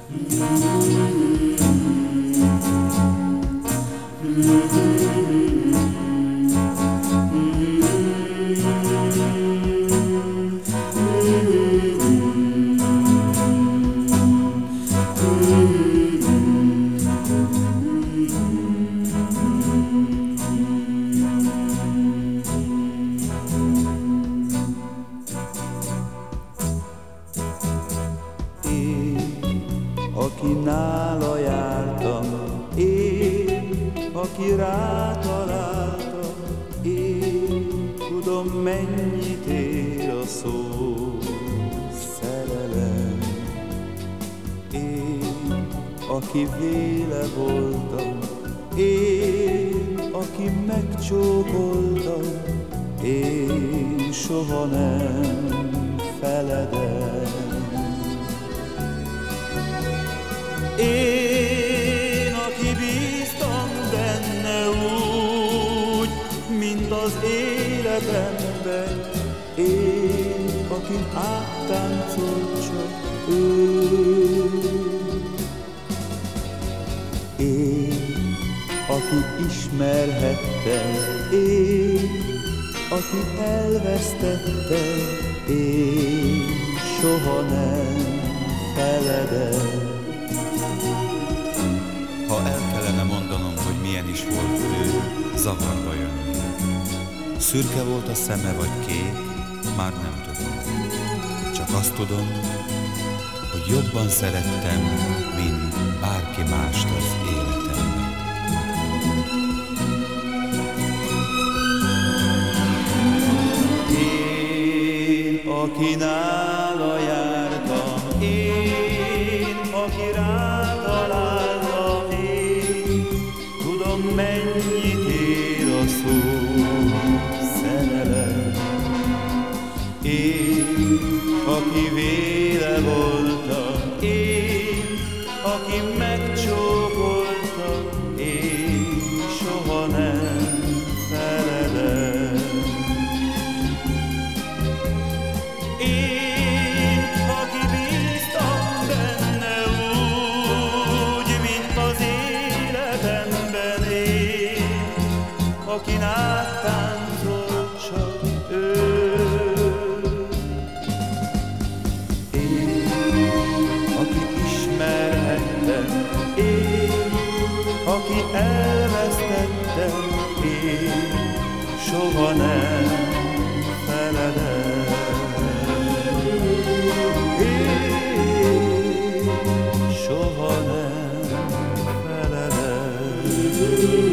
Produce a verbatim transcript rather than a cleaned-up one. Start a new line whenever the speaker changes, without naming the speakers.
Aki nála jártam, én, aki rátaláltam, én tudom, mennyit ér a szó szerelem. Én, aki véle voltam, én, aki megcsókoltam, én soha nem feledem. Én, aki bíztam benne úgy, mint az életemben, én, aki áttáncolt csak ő. Én, aki ismerhettem, én, aki elvesztettem, én soha nem feledem.
Ha el kellene mondanom, hogy milyen is volt ő, zavarba jönnék. Szürke volt a szeme vagy kék, már nem tudom. Csak azt tudom, hogy jobban szerettem, mint bárki mást az életemben.
Én, aki nála jártam, én, aki rátaláltam, én tudom, mennyit ér a szó szerelem. Én, aki véle voltam, én, aki megcsókoltam, én soha nem feledem. Én, aki bíztam benne úgy, mint az életemben, én, akin áttáncolt csak ő. Én, aki ismerhettem, én, aki elvesztettem, én soha nem feledem. Soha nem feledem.